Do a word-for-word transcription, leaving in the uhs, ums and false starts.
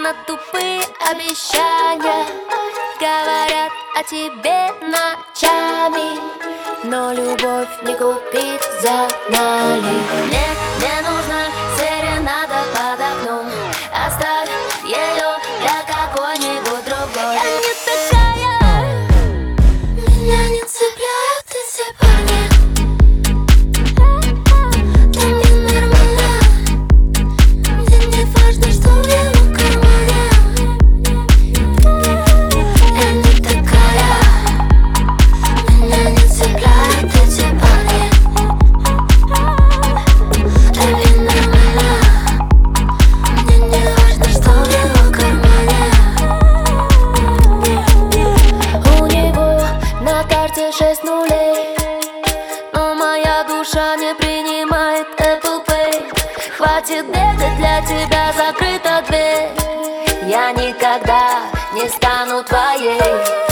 на тупые обещания, говорят о тебе ночами, но любовь не купить за наличные. Мне не нужна серенада под окном, оставь ее для какой-нибудь другой. Я не такая, меня не цепляют эти парни. Для меня нормально, мне не важно, что в его кармане. Я не такая, меня не цепляют эти парни. Для меня нормально, мне не важно, что в его кармане. У него на карте шесть нулей, но моя душа не принимает Apple Pay. Хватит бегать, для тебя закрыта дверь. Я никогда не стану твоей.